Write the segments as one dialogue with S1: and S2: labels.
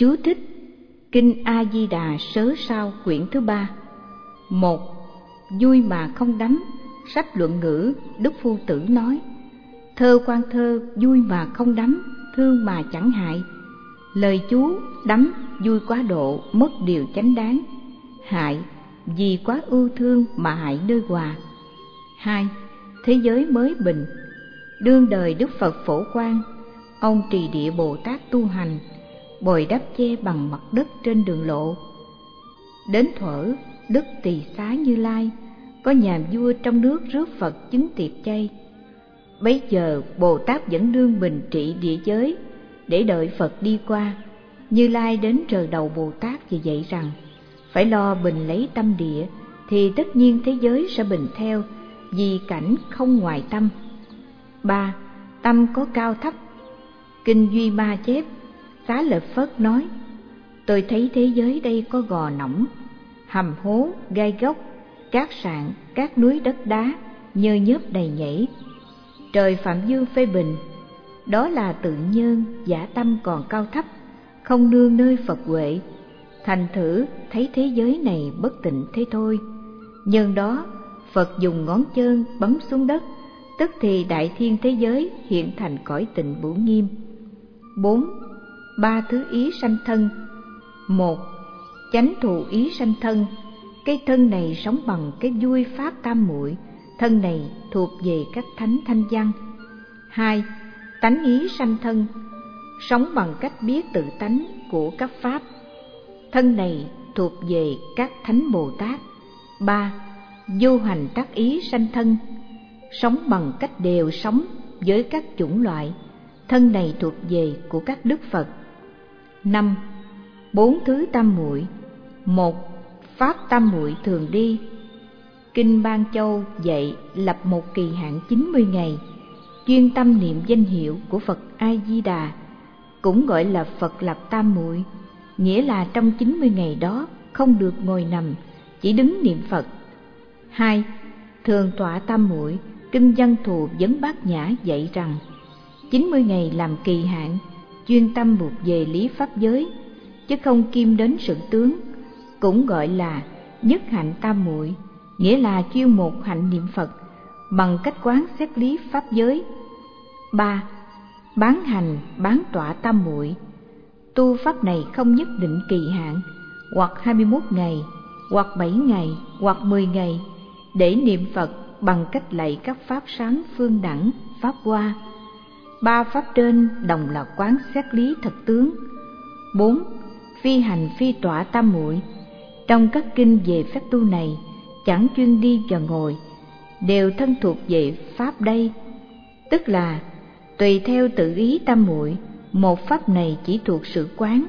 S1: Chú thích: Kinh A Di Đà sớ sao quyển thứ 3. 1. Vui mà không đắm. Sách Luận Ngữ, Đức Phu Tử nói: thơ quan thơ, vui mà không đắm, thương mà chẳng hại. Lời chú: đắm, vui quá độ, mất điều chánh đáng. Hại, vì quá ưu thương mà hại nơi hòa. 2. Thế giới mới bình. Đương đời Đức Phật Phổ Quang, ông Trì Địa Bồ Tát tu hành, bồi đắp che bằng mặt đất trên đường lộ. Đến thuở Đức Tỳ Xá Như Lai, có nhà vua trong nước rước Phật chứng tiệc chay. Bấy giờ Bồ Tát vẫn đương bình trị địa giới để đợi Phật đi qua. Như Lai đến rờ đầu Bồ Tát và dạy rằng: phải lo bình lấy tâm địa, thì tất nhiên thế giới sẽ bình theo, vì cảnh không ngoài tâm. 3. Tâm có cao thấp. Kinh Duy Ma chép: Xá Lợi Phất nói: tôi thấy thế giới đây có gò nõng, hầm hố, gai góc, cát sạn, các núi đất đá, nhơ nhớp đầy nhảy. Trời Phạm Dương phê bình: đó là tự nhân, giả tâm còn cao thấp, không nương nơi Phật huệ. Thành thử thấy thế giới này bất tịnh thế thôi. Nhân đó Phật dùng ngón chân bấm xuống đất, tức thì đại thiên thế giới hiện thành cõi tịnh Bửu Nghiêm. 4. Ba thứ ý sanh thân. 1. Chánh thù ý sanh thân. Cái thân này sống bằng cái vui pháp tam muội, thân này thuộc về các thánh thanh văn. 2. Tánh ý sanh thân. Sống bằng cách biết tự tánh của các pháp, thân này thuộc về các thánh Bồ Tát. 3. Vô hành tác ý sanh thân. Sống bằng cách đều sống với các chủng loại, thân này thuộc về của các Đức Phật. 5. Bốn thứ tam muội. 1. Pháp tam muội thường đi. Kinh Ban Châu dạy lập một kỳ hạn 90 ngày, chuyên tâm niệm danh hiệu của Phật A Di Đà, cũng gọi là Phật lập tam muội, nghĩa là trong 90 ngày đó không được ngồi nằm, chỉ đứng niệm Phật. 2. Thường tọa tam muội. Kinh Văn Thù Vấn Bát Nhã dạy rằng 90 ngày làm kỳ hạn, chuyên tâm buộc về lý pháp giới, chứ không kim đến sự tướng, cũng gọi là nhất hạnh tam muội, nghĩa là chuyên một hạnh niệm Phật bằng cách quán xét lý pháp giới. 3. Bán hành bán tọa tam muội. Tu pháp này không nhất định kỳ hạn, hoặc 21 ngày, hoặc 7 ngày, hoặc 10 ngày, để niệm Phật bằng cách lạy các pháp sáng phương đẳng, pháp hoa. 3 pháp trên đồng là quán xét lý thật tướng. 4. Phi hành phi tọa tam muội. Trong các kinh về phép tu này, chẳng chuyên đi và ngồi, đều thân thuộc về pháp đây, tức là tùy theo tự ý tam muội, một pháp này chỉ thuộc sự quán.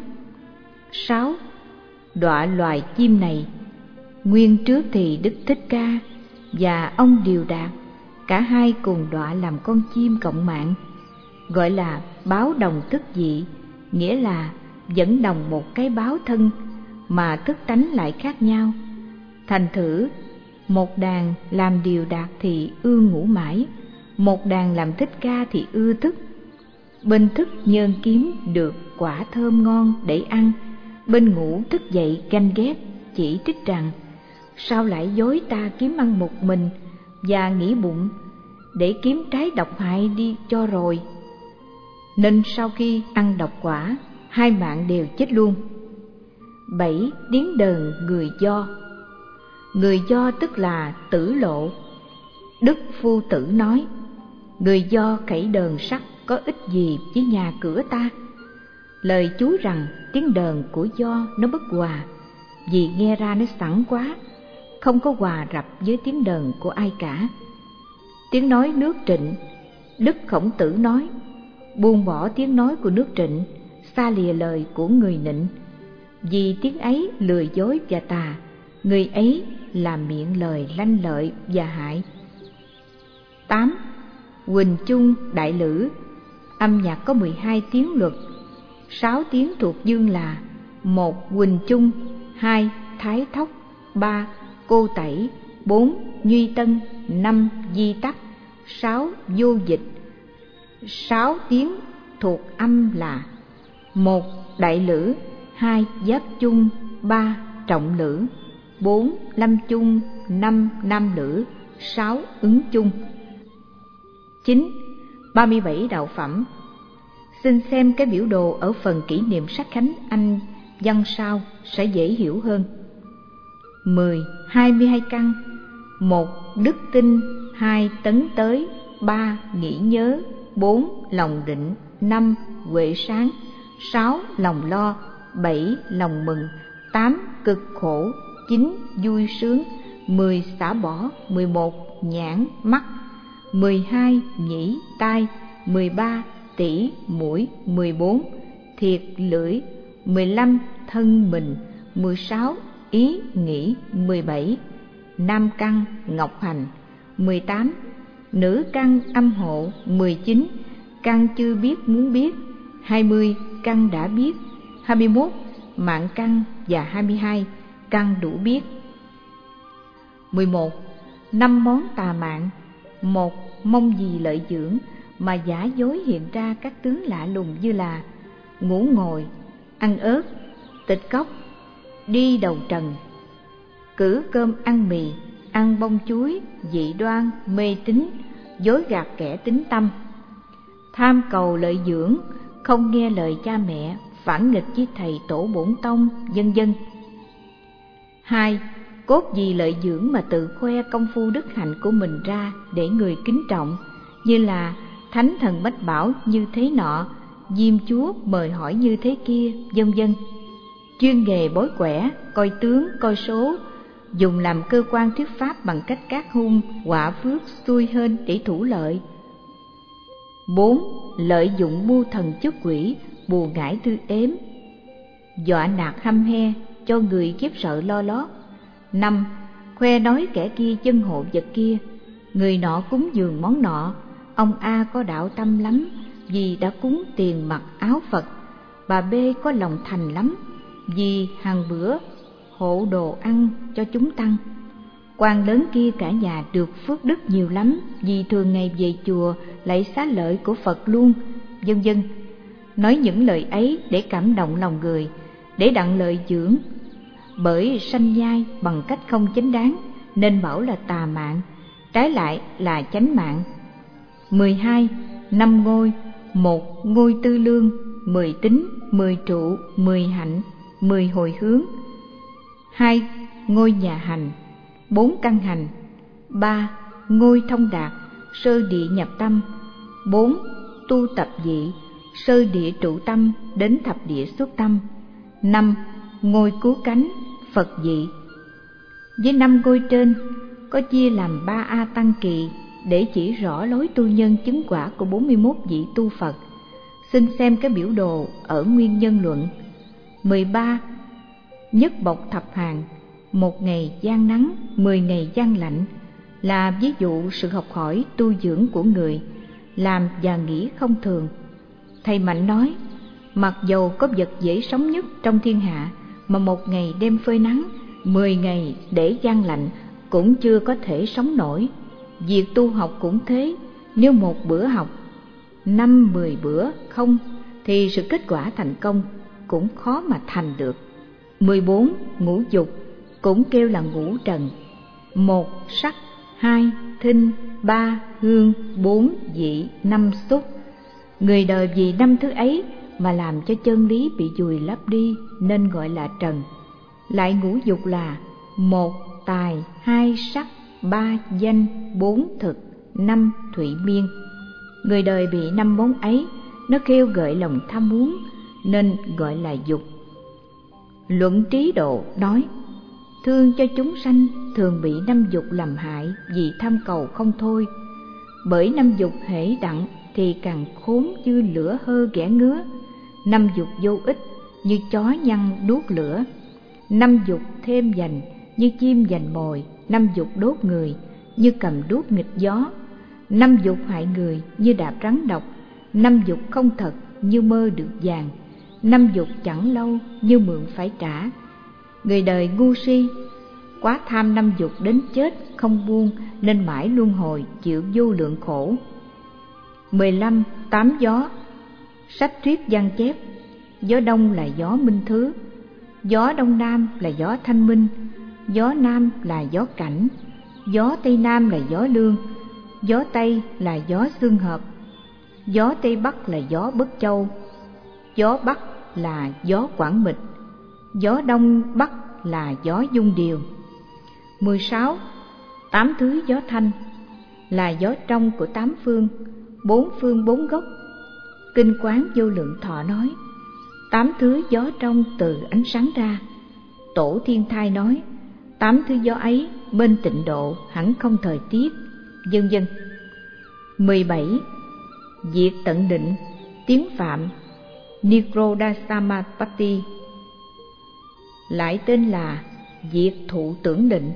S1: 6. Đọa loài chim này. Nguyên trước thì Đức Thích Ca và ông Điều Đạt, cả hai cùng đọa làm con chim cộng mạng, gọi là báo đồng thức dị, nghĩa là vẫn đồng một cái báo thân mà thức tánh lại khác nhau. Thành thử một đàn làm Điều Đạt thì ưa ngủ mãi, một đàn làm Thích Ca thì ưa thức. Bên thức nhơn kiếm được quả thơm ngon để ăn, bên ngủ thức dậy ganh ghét, chỉ trích rằng sao lại dối ta kiếm ăn một mình, và nghĩ bụng để kiếm trái độc hại đi cho rồi. Nên sau khi ăn độc quả, hai mạng đều chết luôn. 7. Điếng đờn người Do. Người Do tức là tử lộ. Đức Phu Tử nói: người Do khẩy đờn sắt có ích gì với nhà cửa ta? Lời chú rằng tiếng đờn của Do nó bất hòa, vì nghe ra nó sẵn quá, không có hòa rập với tiếng đờn của ai cả. Tiếng nói nước Trịnh, Đức Khổng Tử nói: buông bỏ tiếng nói của nước Trịnh, xa lìa lời của người Nịnh, vì tiếng ấy lừa dối và tà, người ấy làm miệng lời lanh lợi và hại. 8. Huỳnh Chung Đại Lữ. Âm nhạc có 12 tiếng luật, 6 tiếng thuộc dương là: 1. Huỳnh Chung, 2. Thái Thóc, 3. Cô Tẩy, 4. Nhuy Tân, 5. Di Tắc, 6. Vô Dịch. 6 tiếng thuộc âm là: 1. Đại Lữ, 2 giáp chung, 3 trọng lữ, 4 lâm chung, 5 nam lữ, 6 ứng chung. 9. 37 đạo phẩm. Xin xem cái biểu đồ ở phần kỷ niệm sát khánh Anh văn sau sẽ dễ hiểu hơn. 10. 22 căn. 1. Đức tin, 2. Tấn tới, 3. Nghĩ nhớ, 4. Lòng định, 5. Huệ sáng, 6. Lòng lo, 7. Lòng mừng, 8. Cực khổ, 9. Vui sướng, 10. Xả bỏ, 11. Nhãn, mắt, 12. Nhĩ, tai, 13. Tỷ, mũi, 14. Thiệt, lưỡi, 15. Thân mình, 16. Ý, nghĩ, 17. Nam căn, ngọc hành, 18. Nữ căn, âm hộ, 19. Căn chưa biết muốn biết, 20. Căn đã biết, 21. Mạng căn và 22. Căn đủ biết. 11. 5 món tà mạng. 1. Mong gì lợi dưỡng mà giả dối hiện ra các tướng lạ lùng như là ngủ ngồi, ăn ớt, tịch cốc, đi đầu trần, cử cơm ăn mì, ăn bông chuối, dị đoan, mê tín, dối gạt kẻ tín tâm, tham cầu lợi dưỡng, không nghe lời cha mẹ, phản nghịch với thầy tổ bổn tông, vân vân. 2. Cốt gì lợi dưỡng mà tự khoe công phu đức hạnh của mình ra để người kính trọng, như là thánh thần mách bảo như thế nọ, diêm chúa mời hỏi như thế kia, vân vân. Chuyên nghề bói quẻ, coi tướng, coi số, dùng làm cơ quan thuyết pháp bằng cách cát hung, họa phước, xui hên để thủ lợi. 4. Lợi dụng mưu thần chức quỷ, bùa ngải tư ếm, dọa nạt hăm he, cho người khiếp sợ lo lót. 5. Khoe nói kẻ kia chân hộ vật kia, người nọ cúng dường món nọ, ông A có đạo tâm lắm vì đã cúng tiền mặc áo Phật, bà B có lòng thành lắm vì hàng bữa hộ đồ ăn cho chúng tăng, quan lớn kia cả nhà được phước đức nhiều lắm vì thường ngày về chùa lạy xá lợi của Phật luôn, vân vân. Nói những lời ấy để cảm động lòng người, để đặng lợi dưỡng, bởi sanh nhai bằng cách không chánh đáng nên bảo là tà mạng, trái lại là chánh mạng. 12. 5 ngôi. 1. Ngôi tư lương, 10 tính, 10 trụ, 10 hạnh, 10 hồi hướng. 2. Ngôi nhà hành, 4 căn hành. 3. Ngôi thông đạt, sơ địa nhập tâm. 4. Tu tập dị, sơ địa trụ tâm đến thập địa xuất tâm. 5. Ngôi cứu cánh, Phật dị. Với 5 ngôi trên có chia làm 3 A Tăng Kỳ để chỉ rõ lối tu nhân chứng quả của 41 vị tu Phật. Xin xem cái biểu đồ ở Nguyên Nhân Luận. 13. Nhất bộc thập hàng, 1 ngày gian nắng, 10 ngày gian lạnh, là ví dụ sự học hỏi tu dưỡng của người, làm và nghĩ không thường. Thầy Mạnh nói, mặc dầu có vật dễ sống nhất trong thiên hạ mà 1 ngày đem phơi nắng, 10 ngày để gian lạnh cũng chưa có thể sống nổi. Việc tu học cũng thế, nếu 1 bữa học, 5-10 bữa không thì sự kết quả thành công cũng khó mà thành được. 14. Ngũ dục, cũng kêu là ngũ trần. 1. Sắc, 2. Thinh, 3. Hương, 4. Vị, 5. Xúc. Người đời vì 5 thứ ấy mà làm cho chân lý bị vùi lấp đi nên gọi là trần. Lại ngũ dục là 1. Tài, 2. Sắc, 3. Danh, 4. Thực, 5. Thụy miên. Người đời bị 5 món ấy, nó kêu gợi lòng tham muốn nên gọi là dục. Luận Trí Độ nói, thương cho chúng sanh thường bị 5 dục làm hại vì tham cầu không thôi. Bởi 5 dục hễ đặng thì càng khốn như lửa hơ ghẻ ngứa. 5 dục vô ích như chó nhăn đuốc lửa. 5 dục thêm dành như chim dành mồi. 5 dục đốt người như cầm đuốc nghịch gió. 5 dục hại người như đạp rắn độc. 5 dục không thật như mơ được vàng. 5 dục chẳng lâu như mượn phải trả. Người đời ngu si quá tham 5 dục đến chết không buông nên mãi luân hồi chịu vô lượng khổ. 15. 8 gió. Sách thuyết văn chép gió đông là gió minh thứ, gió đông nam là gió thanh minh, gió nam là gió cảnh, gió tây nam là gió lương, gió tây là gió xương hợp, gió tây bắc là gió bất châu, gió bắc là gió quảng mịch, gió đông bắc là gió dung điều. 16. 8 thứ gió thanh là gió trong của 8 phương, 4 phương 4 gốc. Kinh Quán Vô Lượng Thọ nói, 8 thứ gió trong từ ánh sáng ra. Tổ Thiên Thai nói, 8 thứ gió ấy bên Tịnh Độ hẳn không thời tiết, vân vân. 17. Diệt tận định, tiếng Phạm Nirodhasamapatti, lại tên là diệt thụ tưởng định,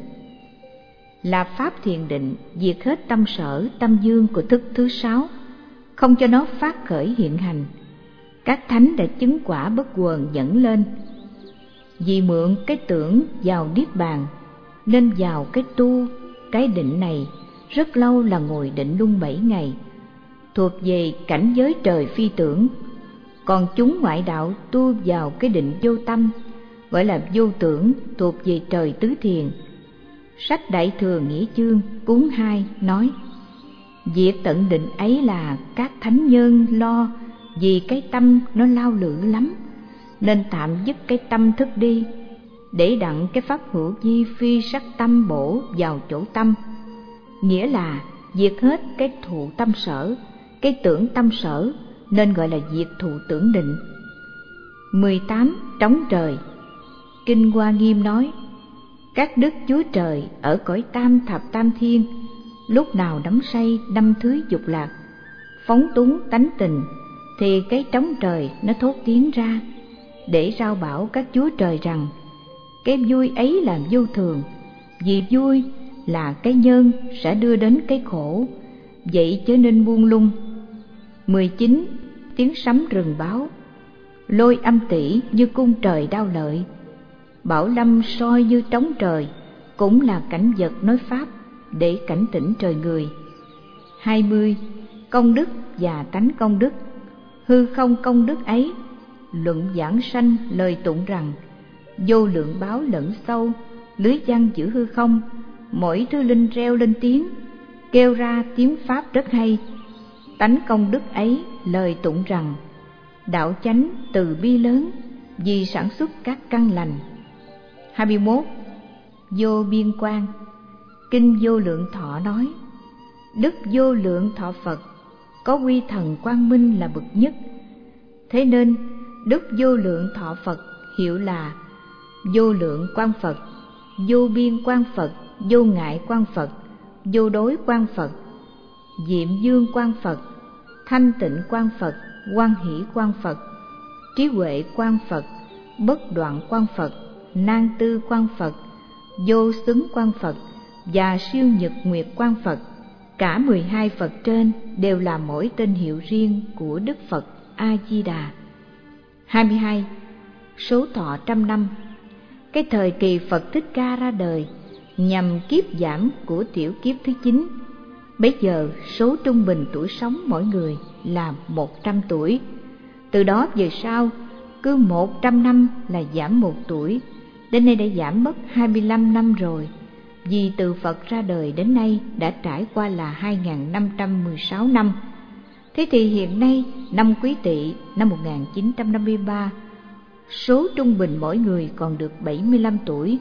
S1: là pháp thiền định diệt hết tâm sở tâm dương của thức thứ 6, không cho nó phát khởi hiện hành. Các thánh đã chứng quả bất quần dẫn lên. Vì mượn cái tưởng vào niết bàn nên vào cái tu, cái định này rất lâu là ngồi định luôn 7 ngày, thuộc về cảnh giới trời phi tưởng. Còn chúng ngoại đạo tu vào cái định vô tâm, gọi là vô tưởng, thuộc về trời tứ thiền. Sách Đại Thừa Nghĩa Chương cuốn 2 nói, việc tận định ấy là các thánh nhân lo, vì cái tâm nó lao lự lắm, nên tạm dứt cái tâm thức đi, để đặng cái pháp hữu vi phi sắc tâm bổ vào chỗ tâm. Nghĩa là diệt hết cái thụ tâm sở, cái tưởng tâm sở, nên gọi là diệt thụ tưởng định. 18. Trống trời. Kinh Hoa Nghiêm nói, các đức Chúa Trời ở cõi tam thập tam thiên, lúc nào đắm say 5 thứ dục lạc, phóng túng tánh tình, thì cái trống trời nó thốt tiếng ra, để rao bảo các Chúa Trời rằng cái vui ấy là vô thường, vì vui là cái nhân sẽ đưa đến cái khổ, vậy chớ nên buông lung. 19. Tiếng sấm rừng báo, lôi âm tỷ như cung trời đao lợi, bảo lâm soi như trống trời, cũng là cảnh vật nói pháp để cảnh tỉnh trời người. 20. Công đức và tánh công đức. Hư không công đức ấy, luận giảng sanh lời tụng rằng, vô lượng báo lẫn sâu, lưới văn giữ hư không, mỗi thứ linh reo lên tiếng, kêu ra tiếng pháp rất hay. Tánh công đức ấy lời tụng rằng, đạo chánh từ bi lớn, vì sản xuất các căn lành. 21. Vô biên quang. Kinh Vô Lượng Thọ nói, đức vô lượng thọ Phật có quy thần quang minh là bậc nhất. Thế nên đức vô lượng thọ Phật hiệu là vô lượng quang Phật, vô biên quang Phật, vô ngại quang Phật, vô đối quang Phật, diệm dương quang Phật, thanh tịnh quang Phật, hoan hỷ quang Phật, trí huệ quang Phật, bất đoạn quang Phật, nan tư quang Phật, vô xứng quang Phật và siêu nhật nguyệt quang Phật. Cả 12 Phật trên đều là mỗi tên hiệu riêng của Đức Phật A Di Đà. 22. Số thọ trăm năm. Cái thời kỳ Phật Thích Ca ra đời nhằm kiếp giảm của tiểu kiếp thứ 9. Bấy giờ số trung bình tuổi sống mỗi người là 100 tuổi. Từ đó về sau, cứ 100 năm là giảm 1 tuổi, đến nay đã giảm mất 25 năm rồi. Vì từ Phật ra đời đến nay đã trải qua là 2516 năm. Thế thì hiện nay năm Quý Tỵ năm 1953, số trung bình mỗi người còn được 75 tuổi.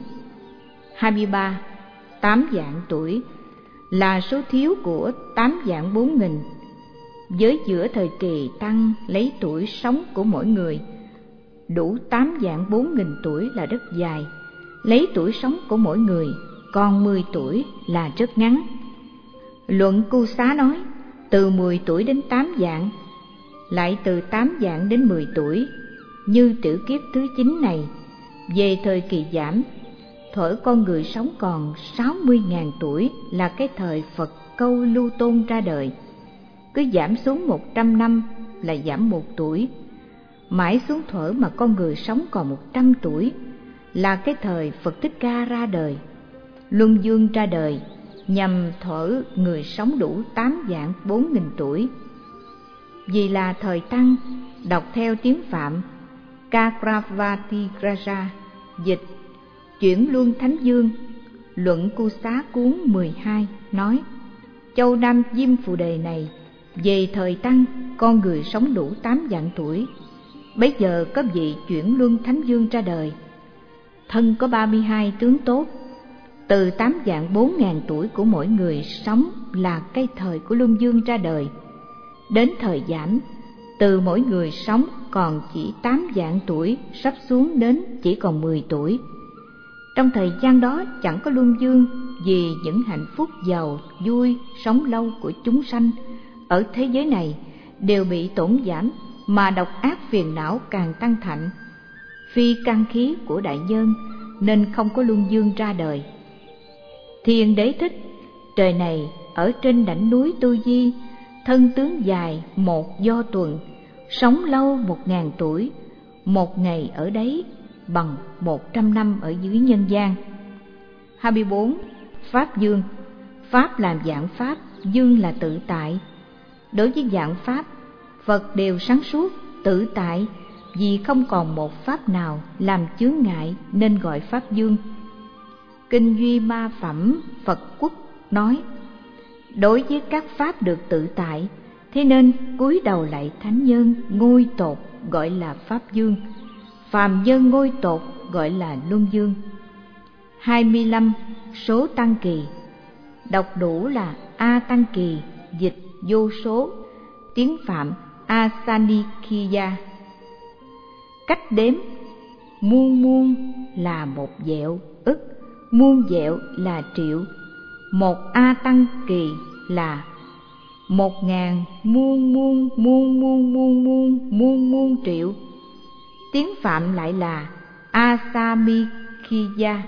S1: 23. 8 vạn tuổi là số thiếu của 8 vạn 4 nghìn. Với giữa thời kỳ tăng lấy tuổi sống của mỗi người, đủ 8 vạn 4 nghìn tuổi là rất dài. Lấy tuổi sống của mỗi người còn 10 tuổi là rất ngắn. Luận Cưu Xá nói, từ 10 tuổi đến 8 vạn, lại từ 8 vạn đến 10 tuổi. Như tiểu kiếp thứ 9 này, về thời kỳ giảm, thuở con người sống còn 60.000 tuổi là cái thời Phật Câu Lưu Tôn ra đời. Cứ giảm xuống 100 năm là giảm 1 tuổi. Mãi xuống thuở mà con người sống còn 100 tuổi là cái thời Phật Thích Ca ra đời. Luân Dương ra đời nhằm thuở người sống đủ 8 vạn 4 nghìn tuổi. Vì là thời Tăng, đọc theo tiếng Phạm, Cakravartiraja, dịch Chuyển Luân Thánh Dương, luận Cu Xá cuốn 12 nói: Châu Nam Diêm Phù Đề này, về thời Tăng, con người sống đủ 8 vạn tuổi. Bấy giờ có vị Chuyển Luân Thánh Dương ra đời, thân có 32 tướng tốt. Từ 8 vạn 4 ngàn tuổi của mỗi người sống là cái thời của Luân Dương ra đời. Đến thời giảm, từ mỗi người sống còn chỉ 8 vạn tuổi, sắp xuống đến chỉ còn 10 tuổi. Trong thời gian đó chẳng có Luân Dương, vì những hạnh phúc giàu, vui, sống lâu của chúng sanh ở thế giới này đều bị tổn giảm, mà độc ác phiền não càng tăng thạnh. Phi căn khí của đại nhân nên không có Luân Dương ra đời. Thiên Đế thích, trời này ở trên đỉnh núi Tu Di, thân tướng dài một do tuần, sống lâu 1000 tuổi, một ngày ở đấy bằng 100 năm ở dưới nhân gian. 24. Pháp Dương. Pháp làm vạn pháp, Dương là tự tại. Đối với vạn pháp, Phật đều sáng suốt, tự tại, vì không còn một pháp nào làm chướng ngại nên gọi Pháp Dương. Kinh Duy Ma Phẩm Phật Quốc nói: đối với các pháp được tự tại, thế nên cúi đầu lạy thánh nhân ngôi tột gọi là Pháp Dương, phàm nhân ngôi tột gọi là Luân Dương. 25. Số tăng kỳ. Đọc đủ là A tăng kỳ, dịch vô số, tiếng Phạm Asanikhiya. Cách đếm: muôn muôn là một vẹo, ức, muôn vẹo là triệu, một A tăng kỳ là 1000 muôn muôn muôn muôn muôn muôn muôn muôn triệu. Tiếng Phạm lại là Asamikhiya.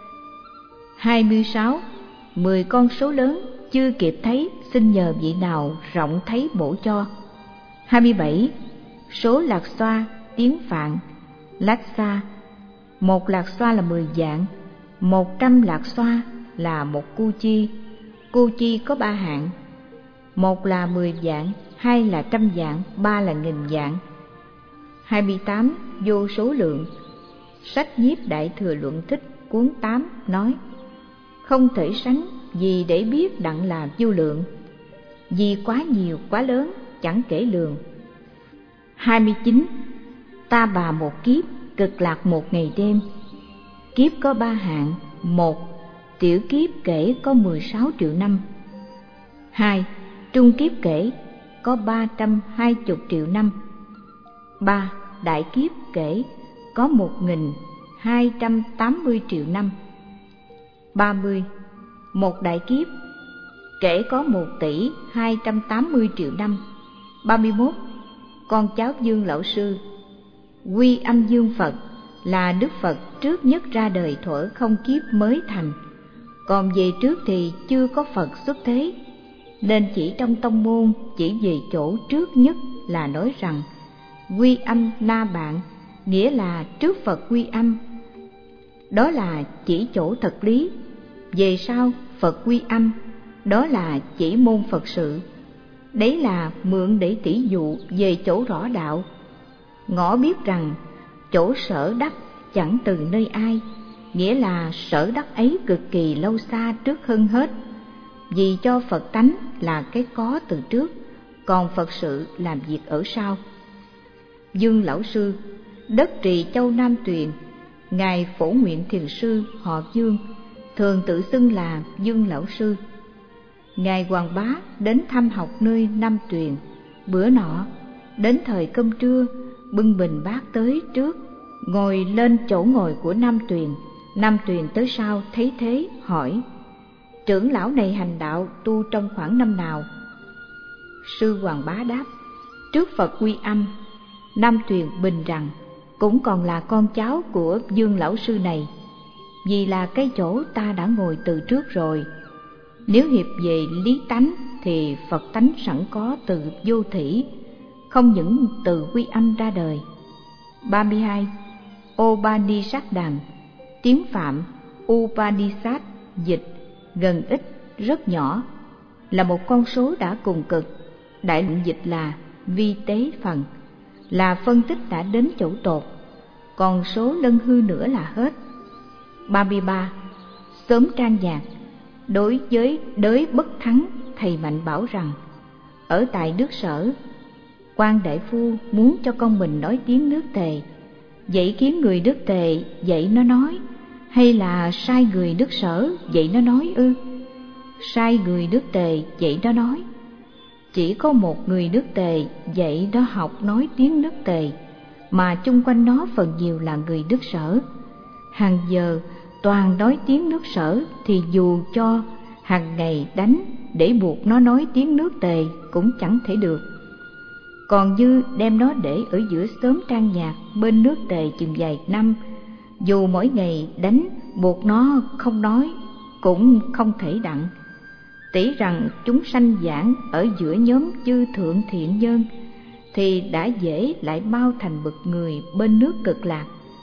S1: 26. 10 con số lớn chưa kịp thấy, xin nhờ vị nào rộng thấy bổ cho. 27. Số lạc xoa, tiếng Phạn Lassa. Một lạc xoa là 10 vạn, 100 lạc xoa là một cu chi. Cu chi có 3 hạng: một là 10 vạn, hai là 100 vạn, ba là 1000 vạn. 28. Vô số lượng. Sách Nhiếp Đại Thừa Luận Thích cuốn 8 nói: không thể sánh, vì để biết đặng là vô lượng, vì quá nhiều quá lớn chẳng kể lường. 29. Ta bà một kiếp, cực lạc một ngày đêm. Kiếp có 3 hạng: một, tiểu kiếp kể có 16 triệu năm. 2. Trung kiếp kể có 320 triệu năm. 3. Đại kiếp kể có 1280 triệu năm. 30. Một đại kiếp kể có 1 tỷ 280 triệu năm. 31. Con cháu Dương Lão Sư. Quy Âm Dương Phật là Đức Phật trước nhất ra đời thuở không kiếp mới thành, còn về trước thì chưa có Phật xuất thế, nên chỉ trong tông môn chỉ về chỗ trước nhất là nói rằng Quy Âm Na Bạn, nghĩa là trước Phật Quy Âm. Đó là chỉ chỗ thật lý. Về sau Phật Quy Âm, đó là chỉ môn Phật sự. Đấy là mượn để tỉ dụ về chỗ rõ đạo. Ngõ biết rằng chỗ sở đắc chẳng từ nơi ai, nghĩa là sở đắc ấy cực kỳ lâu xa trước hơn hết, vì cho Phật tánh là cái có từ trước, còn Phật sự làm việc ở sau. Dương Lão Sư, đất Trì Châu Nam Tuyền, ngài Phổ Nguyện Thiền Sư họ Dương, thường tự xưng là Dương Lão Sư. Ngài Hoàng Bá đến thăm học nơi Nam Tuyền. Bữa nọ đến thời cơm trưa, bưng bình bát tới trước, ngồi lên chỗ ngồi của Nam Tuyền. Nam Tuyền tới sau thấy thế hỏi: trưởng lão này hành đạo tu trong khoảng năm nào? Sư Hoàng Bá đáp: trước Phật Quy Âm. Nam Tuyền bình rằng cũng còn là con cháu của Dương Lão Sư này, vì là cái chỗ ta đã ngồi từ trước rồi. Nếu hiệp về lý tánh thì Phật tánh sẵn có từ vô thỉ, không những từ Quy Âm ra đời. 32. Upanishad Đàm, tiếng Phạm Upanishad, dịch gần ít, rất nhỏ, là một con số đã cùng cực. Đại luận dịch là vi tế phần, là phân tích đã đến chỗ tột. còn số lân hư nữa là hết. 33. Sớm trang nhạc. Đối với đới Bất Thắng, thầy Mạnh bảo rằng ở tại nước Sở, quan đại phu muốn cho con mình nói tiếng nước Tề, vậy khiến người nước Tề dạy nó nói, hay là sai người nước Sở dạy nó nói ư? Sai người nước Tề dạy nó nói. Chỉ có một người nước Tề dạy nó học nói tiếng nước Tề, mà chung quanh nó phần nhiều là người nước Sở. Hàng giờ toàn nói tiếng nước Sở thì dù cho hàng ngày đánh để buộc nó nói tiếng nước Tề cũng chẳng thể được. Còn như đem nó để ở giữa xóm trang nhạc bên nước Tề chừng vài năm, dù mỗi ngày đánh buộc nó không nói cũng không thể đặng. Tỷ rằng chúng sanh giảng ở giữa nhóm chư thượng thiện nhân thì đã dễ lại bao thành bậc người bên nước Cực Lạc.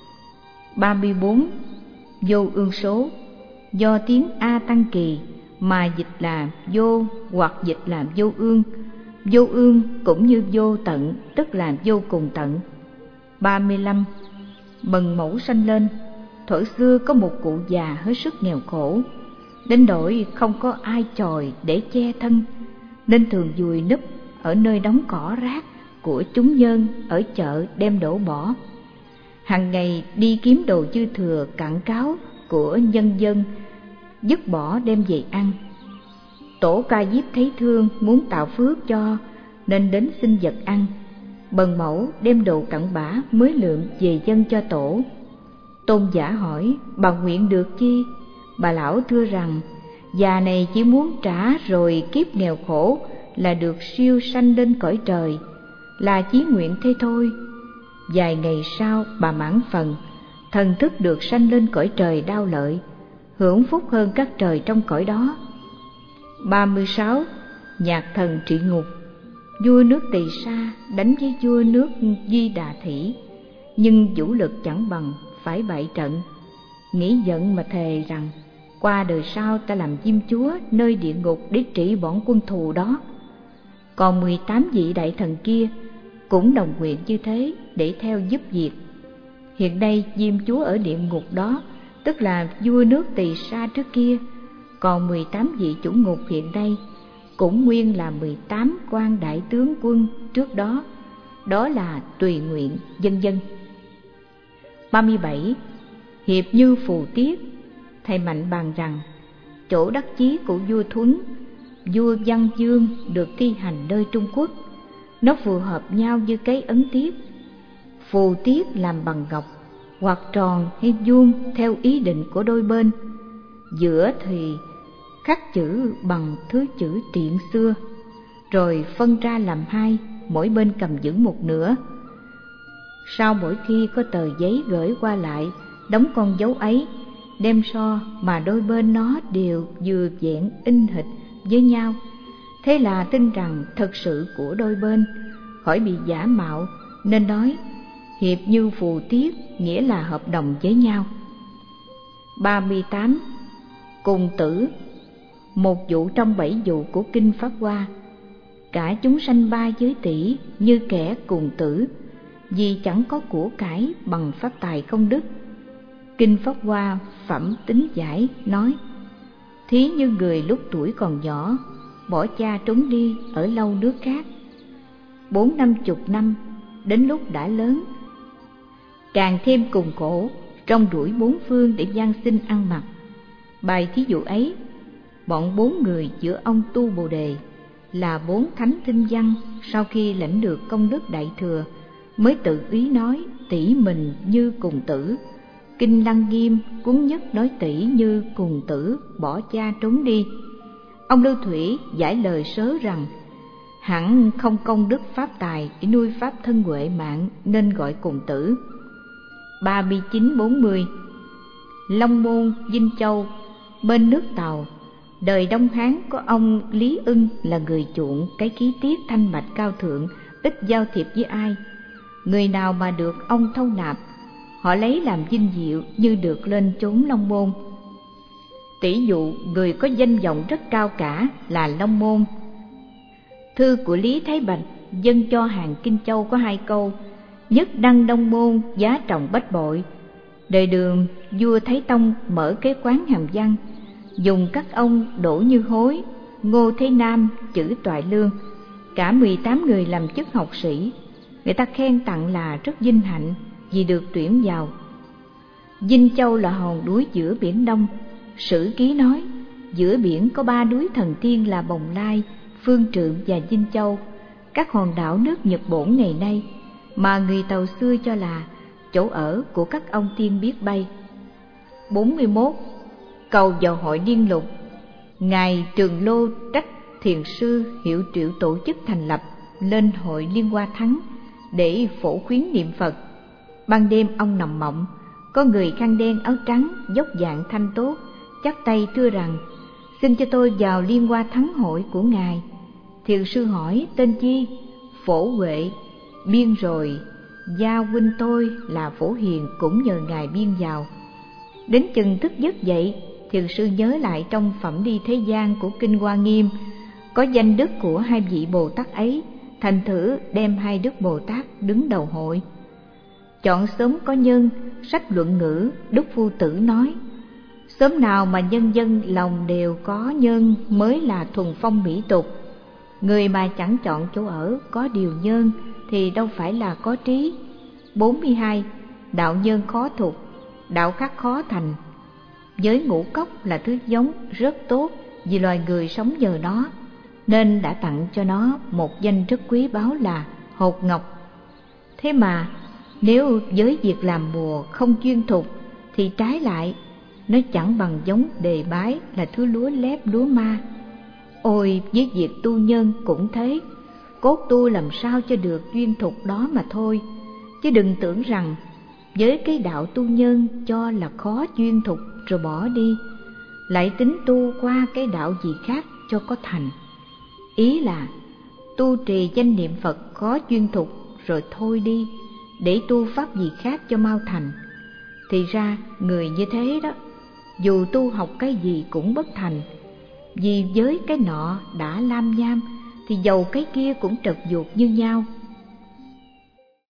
S1: 34. Vô ương số. Do tiếng A Tăng Kỳ mà dịch là vô hoặc dịch là vô ương. Vô ương cũng như vô tận, tức là vô cùng tận. 35. Bần mẫu sanh lên. Thuở xưa có một cụ già hết sức nghèo khổ, đến nỗi không có ai chòi để che thân, nên thường vùi núp ở nơi đóng cỏ rác của chúng nhân ở chợ đem đổ bỏ. Hàng ngày đi kiếm đồ dư thừa cặn cáo của nhân dân, dứt bỏ đem về ăn. Tổ Ca Diếp thấy thương muốn tạo phước cho, nên đến xin vật ăn. Bần mẫu đem đồ cặn bã mới lượm về dâng cho tổ. Tôn giả hỏi: bà nguyện được chi? Bà lão thưa rằng: già này chỉ muốn trả rồi kiếp nghèo khổ là được siêu sanh lên cõi trời, là chí nguyện thế thôi. Vài ngày sau bà mãn phần, thần thức được sanh lên cõi trời Đao Lợi, hưởng phúc hơn các trời trong cõi đó. 36. Nhạc thần trị ngục. Vua nước Tỳ Sa đánh với vua nước Di Đà Thỉ, nhưng vũ lực chẳng bằng, phải bại trận. Nghĩ giận mà thề rằng qua đời sau ta làm diêm chúa nơi địa ngục để trị bọn quân thù đó. Còn 18 vị đại thần kia cũng đồng nguyện như thế để theo giúp việc. Hiện nay diêm chúa ở địa ngục đó tức là vua nước Tỳ Sa trước kia, còn 18 vị chủ ngục hiện nay cũng nguyên là 18 quan đại tướng quân trước đó, đó là tùy nguyện vân vân. 37. Hiệp Như Phù Tiết. Thầy Mạnh bàn rằng chỗ đắc chí của vua Thuấn, vua Văn Dương được thi hành nơi Trung Quốc, nó phù hợp nhau như cái ấn tiết. Phù tiết làm bằng ngọc, hoặc tròn hay vuông theo ý định của đôi bên. Giữa thì khắc chữ bằng thứ chữ triện xưa, rồi phân ra làm hai, mỗi bên cầm giữ một nửa. Sau mỗi khi có tờ giấy gửi qua lại, đóng con dấu ấy, đem so mà đôi bên nó đều vừa vẹn in hệt với nhau. Thế là tin rằng thật sự của đôi bên, khỏi bị giả mạo, nên nói hiệp như phù tiết, nghĩa là hợp đồng với nhau. 38. Cùng tử. Một vụ trong 7 vụ của Kinh Pháp Hoa. Cả chúng sanh ba giới tỷ như kẻ cùng tử, vì chẳng có của cải bằng pháp tài công đức. Kinh Pháp Hoa Phẩm Tính Giải nói: thí như người lúc tuổi còn nhỏ, bỏ cha trốn đi ở lâu nước khác, 40-50 năm, đến lúc đã lớn, càng thêm cùng khổ, trong đuổi bốn phương để van xin ăn mặc. Bài thí dụ ấy, bọn 4 người giữa ông tu Bồ Đề là 4 thánh tinh văn, sau khi lãnh được công đức đại thừa, mới tự ý nói tỷ mình như cùng tử. Kinh Lăng Nghiêm cuốn nhất nói tỷ như cùng tử bỏ cha trốn đi. Ông Lưu Thủy giải lời sớ rằng hẳn không công đức pháp tài để nuôi pháp thân huệ mạng, nên gọi cùng tử. 39-40. Long Môn, Vinh Châu, bên nước Tàu, đời Đông Hán có ông Lý Ưng là người chuộng cái khí tiết thanh bạch cao thượng, ít giao thiệp với ai. Người nào mà được ông thâu nạp, họ lấy làm vinh diệu như được lên chốn Long Môn. Tỷ dụ người có danh vọng rất cao cả là Long Môn. Thư của Lý Thái Bạch dâng cho hàng Kinh Châu có 2 câu: nhất đăng đông môn, giá trọng bách bội. Đời Đường, vua Thái Tông mở kế quán Hàm Văn, dùng các ông Đỗ Như Hối, Ngô Thế Nam, Chử Toại Lương, cả 18 người làm chức học sĩ. Người ta khen tặng là rất vinh hạnh vì được tuyển vào. Vinh Châu là hòn núi giữa biển Đông. Sử ký nói, giữa biển có 3 núi thần tiên là Bồng Lai, Phương Trượng và Vinh Châu, các hòn đảo nước Nhật Bổn ngày nay, mà người Tàu xưa cho là chỗ ở của các ông tiên biết bay. 41. Cầu vào hội Liên Lục. Ngài Trường Lô trách thiền sư Hiệu Triệu tổ chức thành lập lên hội Liên Hoa Thắng để phổ khuyến niệm Phật. Ban đêm ông nằm mộng, có người khăn đen áo trắng, dốc dạng thanh tốt, chắp tay thưa rằng: xin cho tôi vào Liên Hoa Thắng hội của ngài. Thiền sư hỏi: tên chi? Phổ Huệ. Biên rồi, gia huynh tôi là Phổ Hiền cũng nhờ ngài biên vào. Đến chừng thức giấc dậy, thiền sư nhớ lại trong Phẩm Đi Thế Gian của Kinh Hoa Nghiêm có danh đức của hai vị Bồ Tát ấy, thành thử đem hai đức Bồ Tát đứng đầu hội. Chọn xóm có nhân, sách Luận Ngữ, Đức Phu Tử nói: xóm nào mà nhân dân lòng đều có nhân mới là thuần phong mỹ tục. Người mà chẳng chọn chỗ ở có điều nhân thì đâu phải là có trí. 42. Đạo nhân khó thục, đạo khắc khó thành. Với ngũ cốc là thứ giống rất tốt vì loài người sống nhờ nó, nên đã tặng cho nó một danh rất quý báu là hột ngọc. Thế mà nếu với việc làm bùa không chuyên thục thì trái lại, nó chẳng bằng giống Đề Bái là thứ lúa lép lúa ma. Ôi, với việc tu nhân cũng thế, cốt tu làm sao cho được chuyên thục đó mà thôi, chứ đừng tưởng rằng với cái đạo tu nhân cho là khó chuyên thục rồi bỏ đi, lại tính tu qua cái đạo gì khác cho có thành. Ý là tu trì danh niệm Phật khó chuyên thục rồi thôi đi, để tu pháp gì khác cho mau thành. Thì ra người như thế đó, dù tu học cái gì cũng bất thành, vì với cái nọ đã lam nham thì dầu cái kia cũng trật ruột như nhau.